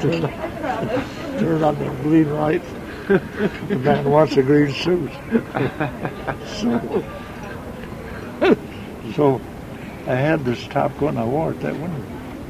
Turn on the green light. The man wants a green suit. So I had this top coat and I wore it that winter.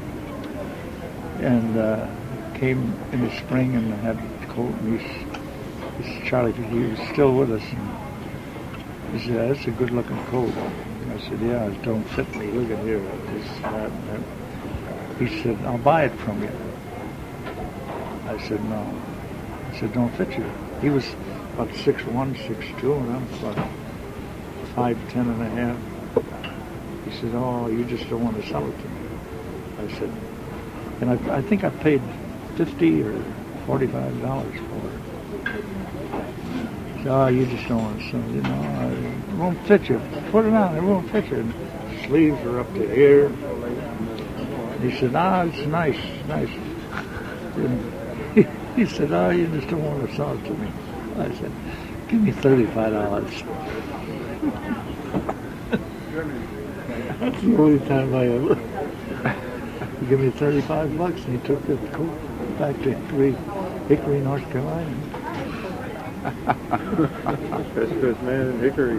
And came in the spring and I had the coat and he's Charlie, he was still with us. And he said, "That's a good looking coat." I said, "Yeah, it don't fit me. Look at here. This, that, and that." He said, "I'll buy it from you." I said, "No." He said, "Don't fit you." He was about 6'1", 6'2", and I'm about 5'10" and a half. He said, "Oh, you just don't want to sell it to me." I said, and I think I paid $50 or $45 for it. He said, "Oh, you just don't want to sell it. You know, it won't fit you. Put it on. It won't fit you." And sleeves are up to here. He said, "It's nice, nice." He said, "Oh, you just don't want to sell it to me." I said, "Give me $35. That's the only time I ever. He gave me $35 and he took the coat back to Hickory, North Carolina. Best man in Hickory.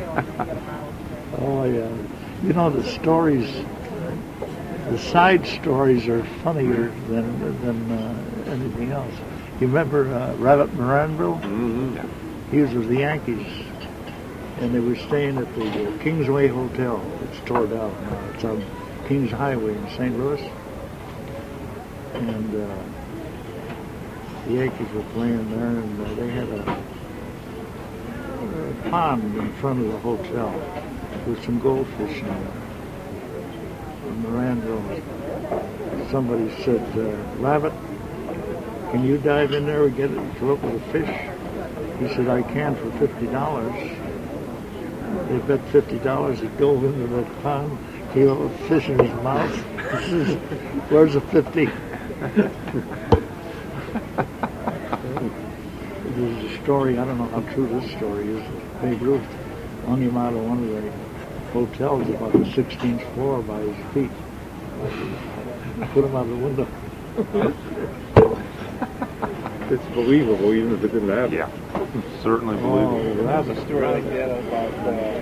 Oh yeah. You know, the stories, the side stories are funnier than anything else. You remember Rabbit Moranville? Mm-hmm. He was with the Yankees, and they were staying at the Kingsway Hotel. It's tore down now. It's on Kings Highway in St. Louis. And the Yankees were playing there, and they had a pond in front of the hotel with some goldfish in it. And Moranville, somebody said, "Rabbit, can you dive in there and get it and fill up with a fish?" He said, "I can for $50. They bet $50 he dove into that pond, he had a fish in his mouth. He says, "Where's the 50? There's a story, I don't know how true this story is. Babe Ruth hung him out of one of the hotels about the 16th floor by his feet. Put him out the window. It's believable, even if it didn't happen. Yeah, certainly believable. Oh, There's a story like that about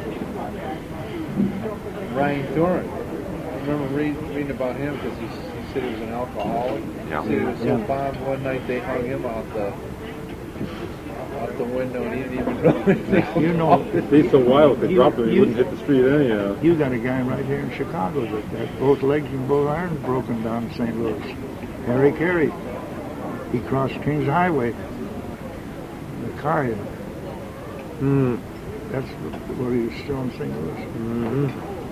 Ryan Doran. I remember reading about him because he said he was an alcoholic. Yeah. He said he was so bombed one night they hung him out the window and he didn't even know anything. You know, He's so wild, if they dropped him, he wouldn't hit the street anyhow. you got a guy right here in Chicago that had both legs and both arms broken down in St. Louis. Harry Carey. He crossed Kings Highway. The car hit him. Mm. That's where he was still in St. Louis. Mm-hmm.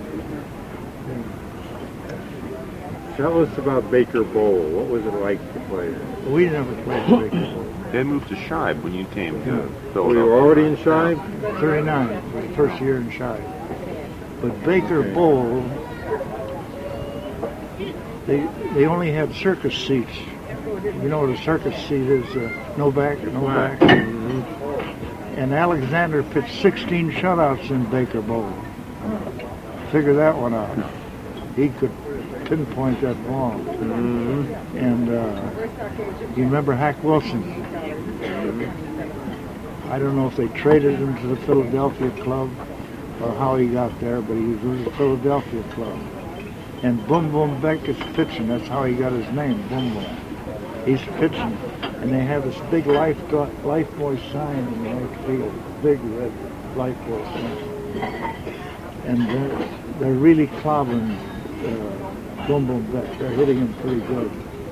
Tell us about Baker Bowl. What was it like to play there? We never played Baker Bowl. They moved to Shibe when you came to Were you Philadelphia. already in Shibe? 39 was the first year in Shibe. But Baker Bowl, they only had circus seats. You know what a circus seat is? No back, no back. Mm-hmm. And Alexander pitched 16 shutouts in Baker Bowl. Figure that one out. He could pinpoint that ball. Mm-hmm. And you remember Hack Wilson? I don't know if they traded him to the Philadelphia club or how he got there, but he was with the Philadelphia club. And Boom Boom Beck is pitching. That's how he got his name, Boom Boom. He's pitching, and they have this big Lifebuoy sign in the right field, big red Lifebuoy sign. And they're really clobbering Boom Boom Beck. They're hitting him pretty good.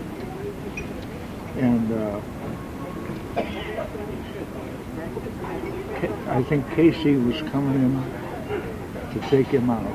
And I think Casey was coming in to take him out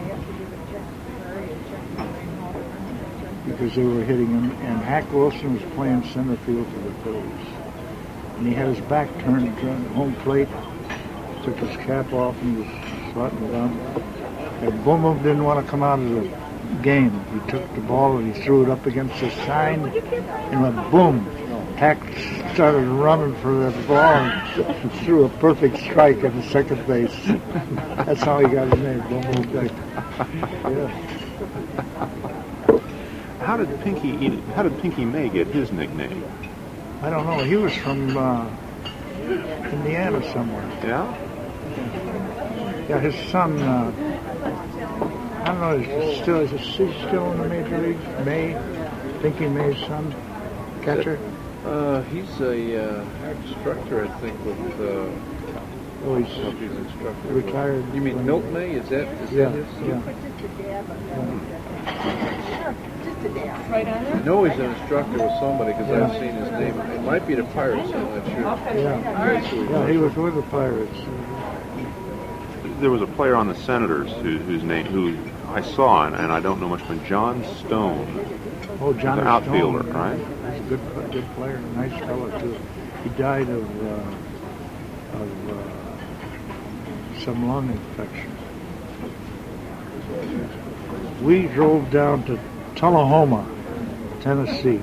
because they were hitting him, and Hack Wilson was playing center field for the Phillies. And he had his back turned to home plate, took his cap off and was swatting it on. And Boom Boom didn't want to come out of the game. He took the ball and he threw it up against the sign and went boom. Hack started running for that ball and threw a perfect strike at the second base. That's how he got his name, Boom Boom Beck. Yeah. How did Pinky May get his nickname? I don't know. He was from Indiana somewhere. Yeah? Yeah, his son. I don't know. Is he still in the major leagues? May, Pinky May's son, catcher. He's a instructor, I think, with. Oh, He's he's an instructor. retired. You mean Milt May? Is that Yeah, his son? yeah. I know he's an instructor with somebody because Yeah. I've seen his name. It might be the Pirates, I'm not sure. Yeah, he was with the Pirates. There was a player on the Senators who I saw, and I don't know much, but John Stone. Oh, Johnny An outfielder, Stone. right? He's a good player, nice fellow too. He died of some lung infection. We drove down to Tullahoma, Tennessee.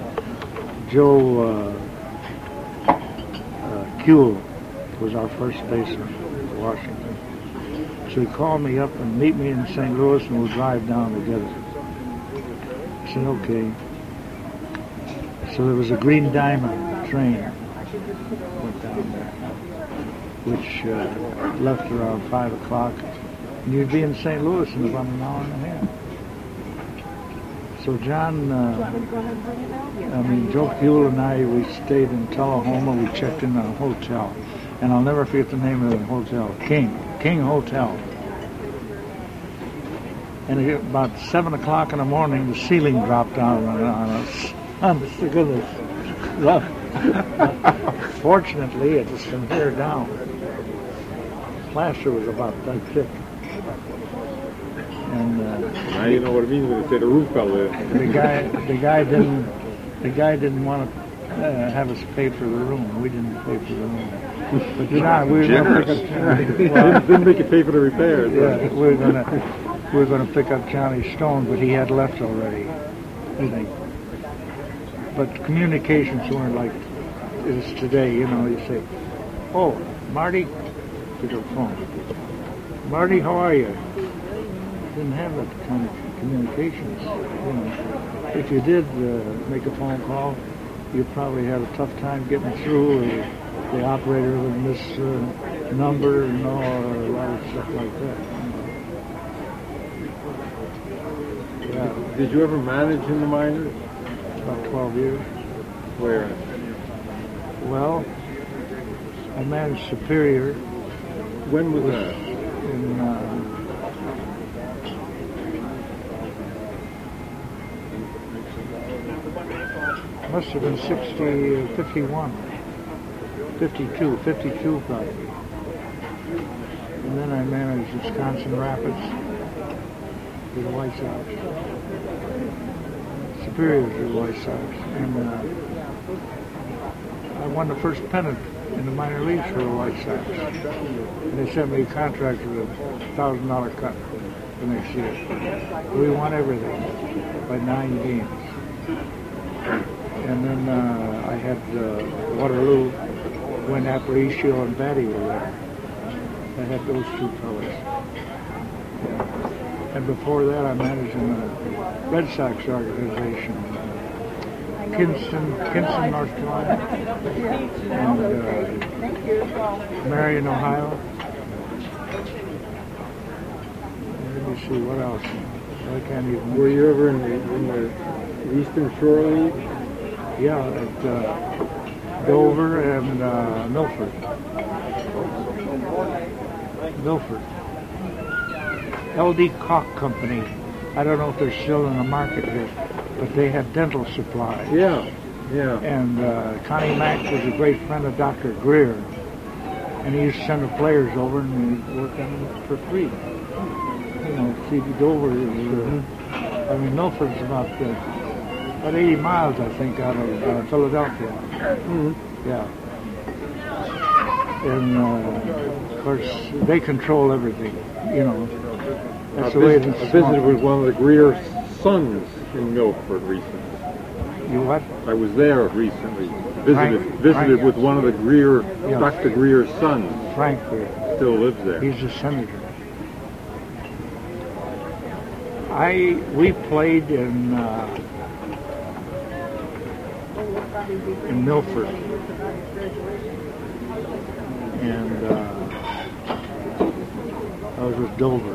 Joe Kuehl was our first baseman for Washington. So he called me up and meet me in St. Louis, and we'll drive down together. I said, okay. So there was a Green Diamond train went down there, which left around 5 o'clock. And you'd be in St. Louis in about an hour and a half. So Joe Kuehl and I, we stayed in Tullahoma. We checked in a hotel. And I'll never forget the name of the hotel, King Hotel. And at about 7 o'clock in the morning, the ceiling dropped down on us. Honest to goodness. Fortunately, it was from here down. Plaster was about that thick. And Now you know what it means when they say the roof fell in. the guy didn't want to have us pay for the room. We didn't pay for the room. But John, we were going to pick up. Didn't make you pay for the repairs. Yeah, we were going to pick up Johnny Stone, but he had left already, I think. But communications weren't like it is today. You know, you say, "Oh, Marty," to the phone. "Marty, how are you?" Didn't have that kind of communications. You know, if you did make a phone call, you probably had a tough time getting through, or the operator would miss number, you know, or a lot of stuff like that. Yeah, Did you ever manage in the minors? about 12 years. Where? Well, I managed Superior When was that? in must have been 51, 52 probably. And then I managed Wisconsin Rapids with the White Sox. Superior to the White Sox. And I won the first pennant in the minor leagues for the White Sox. And they sent me a contract with a $1,000 cut the next year. We won everything by 9 games. And then I had Waterloo when Aparicio and Batty were there. I had those two fellas. Yeah. And before that, I managed in the Red Sox organization, Kinston, North Carolina, and Marion, Ohio. Let me see what else. I can't even. Were you ever in the Eastern Shore League? Yeah, at Dover and Milford. L.D. Koch Company. I don't know if they're still in the market here, but they had dental supply. Yeah. And Connie Mack was a great friend of Dr. Greer, and he used to send the players over and he'd work on them for free. You know, see, Dover is, Milford's about 80 miles, I think, out of Philadelphia. Mm-hmm. Yeah. And, of course, they control everything, you know. That's the way it is. I visited with one of the Greer sons in Milford recently. You what? I was there recently. Visited Frank. with one of the Greer, Yeah. Dr. Greer's sons. Frank Greer. Still lives there. He's a senator. We played in Milford, and I was with Dover,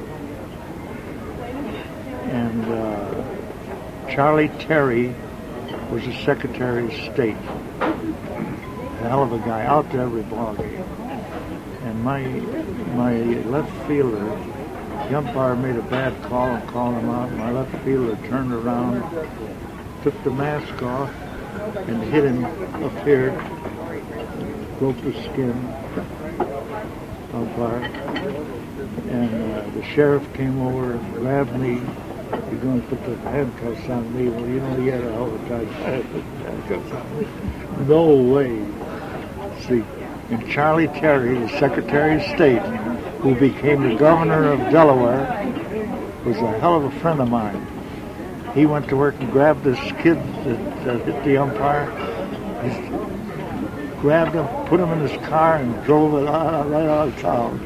and Charlie Terry was the Secretary of State. A hell of a guy, out to every ball game. And my left fielder, the umpire made a bad call and called him out. My left fielder turned around, took the mask off, and hit him up here, broke the skin, umpire. And the sheriff came over and grabbed me. You're going to put the handcuffs on me. Well, you know, he had a hell of a time putting handcuffs on me. No way. See, and Charlie Terry, the Secretary of State, who became the governor of Delaware, was a hell of a friend of mine. He went to work and grabbed this kid that hit the umpire. He grabbed him, put him in his car, and drove it right out of town.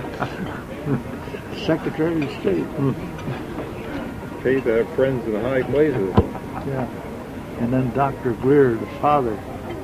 Secretary of State. Paid to have friends in the high places. Yeah. And then Dr. Greer, the father.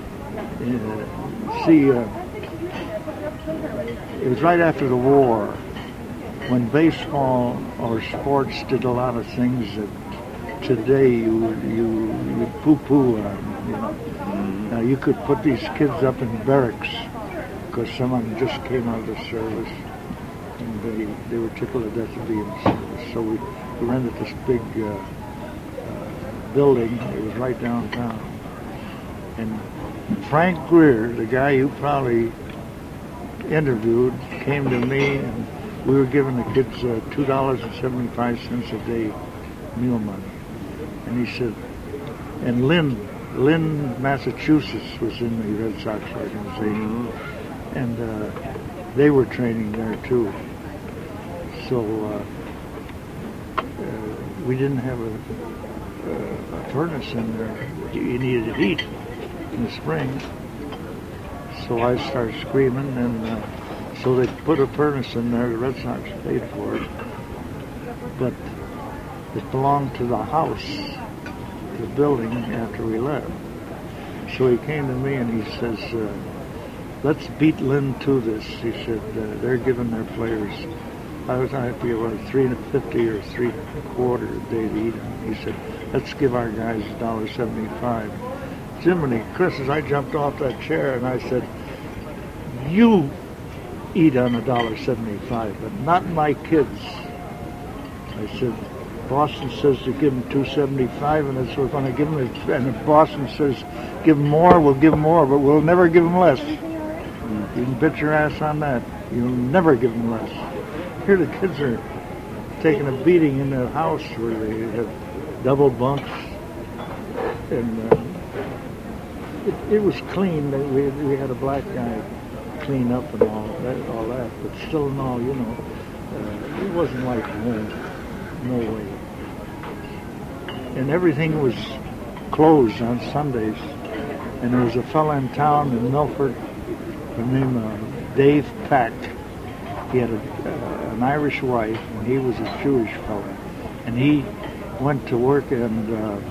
It was right after the war when baseball or sports did a lot of things that today you poo-poo on, you know. Now you could put these kids up in barracks because some of them just came out of the service and they were tickled to death to be in the service. So we rented this big building. It was right downtown. And Frank Greer, the guy you probably interviewed, came to me, and we were giving the kids $2.75 a day meal money. And he said, and Lynn, Massachusetts was in the Red Sox organization, and they were training there too. So we didn't have a furnace in there. You needed heat in the spring. So I started screaming, and so they put a furnace in there. The Red Sox paid for it, but it belonged to the house, the building, after we left. So he came to me and he says, let's beat Lynn to this. He said, they're giving their players, I forget what, $3.50 or $3.25 a day to eat. He said, let's give our guys $1.75. Jiminy Christmas, I jumped off that chair and I said, you eat on $1.75, but not my kids. I said, Boston says to give them $2.75, and that's what we're going to give them. And if Boston says give them more, we'll give them more, but we'll never give them less. You can bet your ass on that. You'll never give them less. Here the kids are taking a beating in the house where they have double bunks, and it was clean. We had a black guy clean up and all that, but still in all, you know, it wasn't like home. No way. And everything was closed on Sundays. And there was a fella in town in Milford named Dave Pack. He had an Irish wife, and he was a Jewish fella. And he went to work and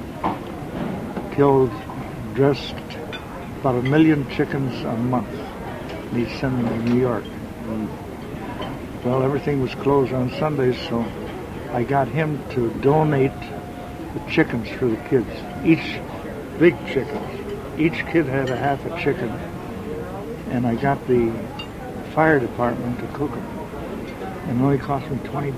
dressed about 1 million chickens a month. And he'd send them to New York. Well, everything was closed on Sundays, so I got him to donate the chickens for the kids. Each big chickens. Each kid had a half a chicken, and I got the fire department to cook them. And it only cost me $20.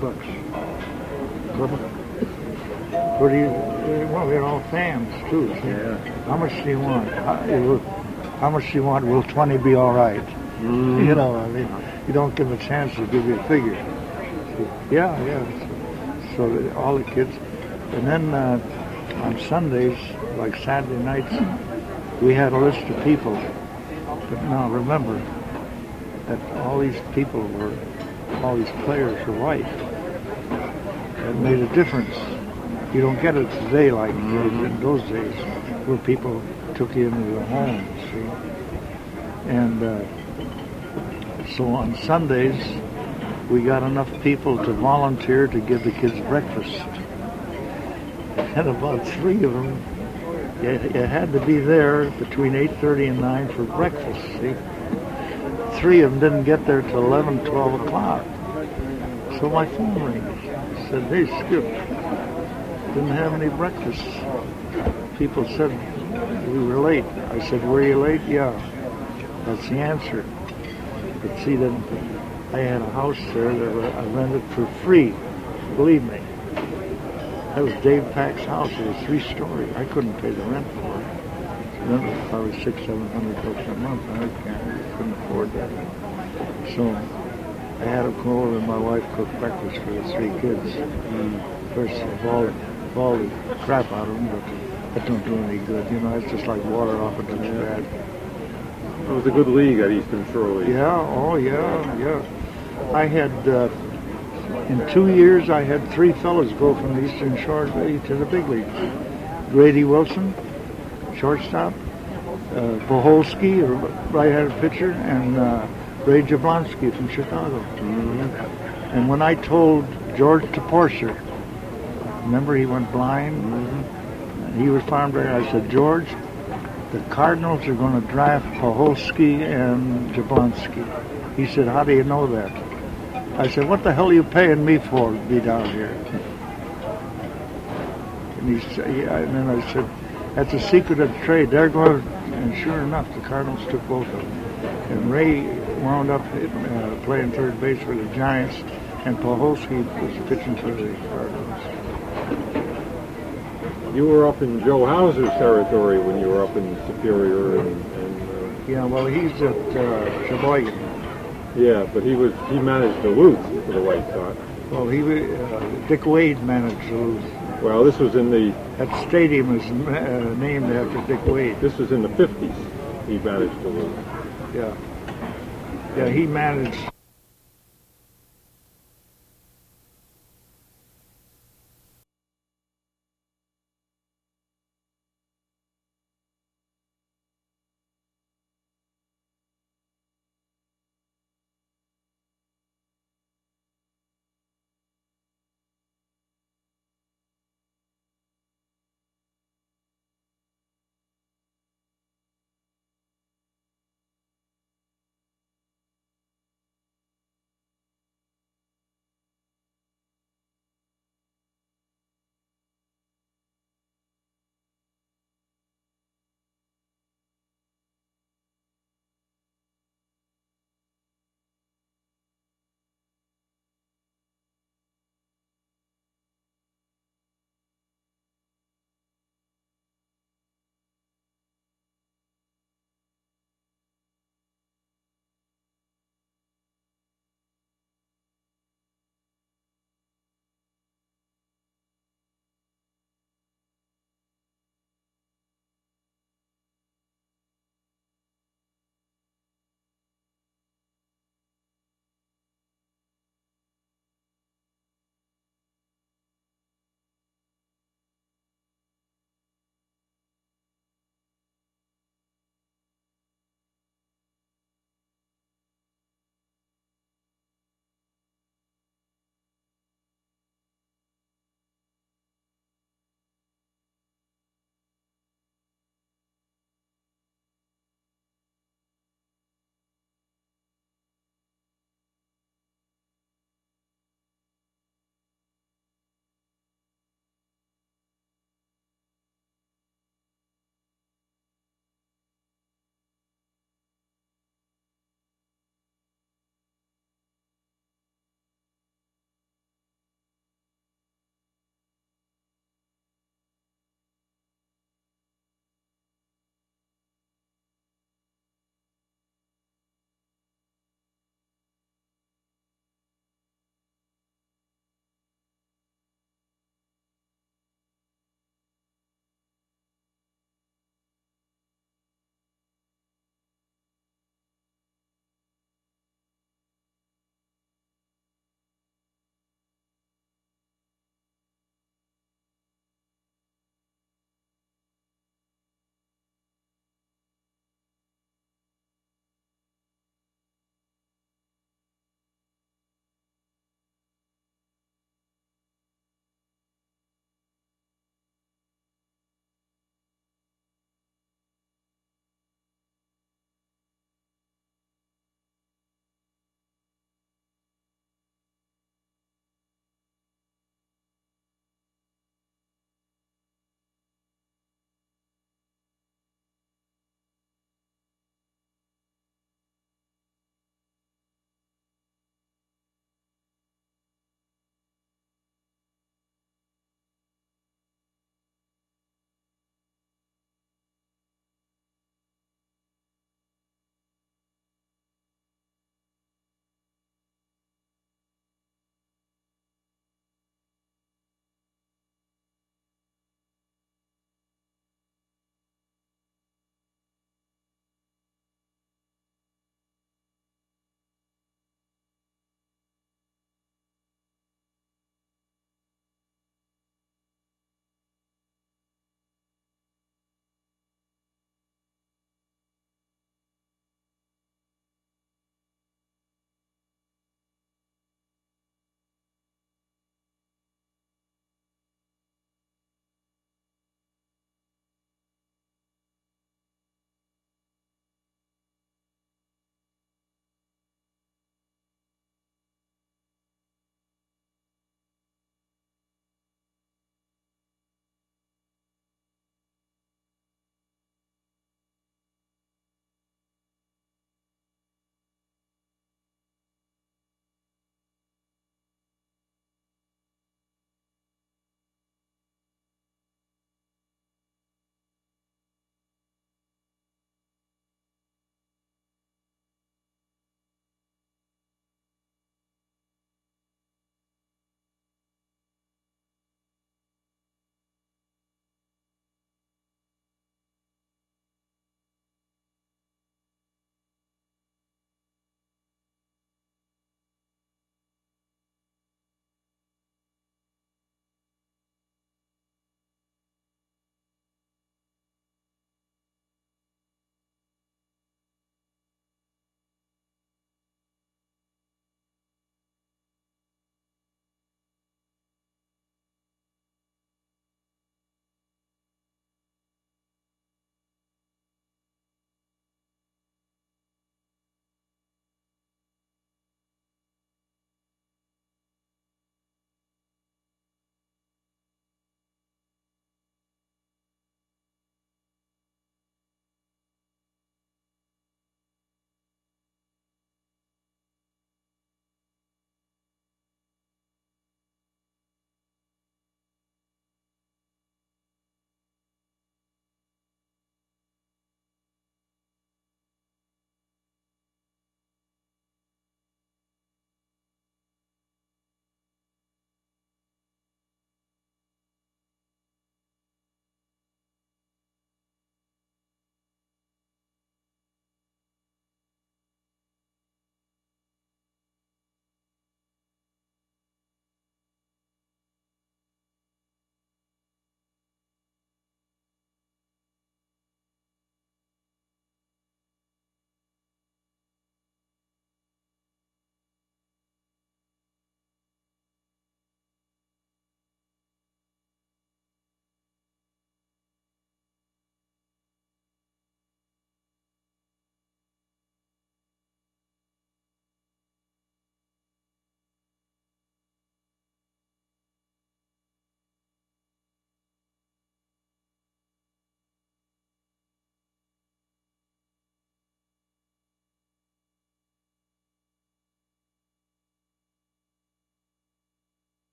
What do you? Well, they're all fans too. See? Yeah. How much do you want? How much do you want? Will 20 be all right? You know, I mean, you don't give them a chance to give you a figure. So, yeah. So all the kids, and then on Sundays, like Saturday nights, we had a list of people. But now remember that all these players were white. It made a difference. You don't get it today like in those days, where people took you into their homes. See, and so on Sundays, we got enough people to volunteer to give the kids breakfast. and about 3 of them, you had to be there between 8:30 and 9 for breakfast, see? 3 of them didn't get there till 11, 12 o'clock. So my phone rings. Said, hey, Skip, didn't have any breakfast. People said we were late. I said, were you late? Yeah. That's the answer. But see, then I had a house there that I rented for free. Believe me. That was Dave Pack's house. It was 3-story. I couldn't pay the rent for it. The rent was probably $600-700 a month. I couldn't afford that. So I had him come over and my wife cooked breakfast for the 3 kids. First of all the crap out of them, but that don't do any good. You know, it's just like water off a duck's back. It was a good league at Eastern Shore League. Yeah, oh yeah. I had, in 2 years, I had 3 fellows go from the Eastern Shore League to the big league. Grady Wilson, shortstop, Boholsky, a right-handed pitcher, and Ray Jablonski from Chicago. Mm-hmm. And when I told George Toporcia, remember he went blind? He was farm director. I said, George, the Cardinals are going to draft Boholsky and Jablonski. He said, how do you know that? I said, what the hell are you paying me for to be down here? And he said, yeah, and then I said, that's a secret of the trade. They're going, and sure enough, the Cardinals took both of them. And Ray wound up playing third base for the Giants, and Boholsky was pitching for the Cardinals. You were up in Joe Hauser's territory when you were up in Superior, and Yeah, well, he's at Sheboygan. yeah, but he managed Duluth for the White Sox. Well, Dick Wade managed Duluth. Well, this was in the That stadium is named after Dick Wade. this was in the 50s. He managed Duluth. Yeah. Yeah, he managed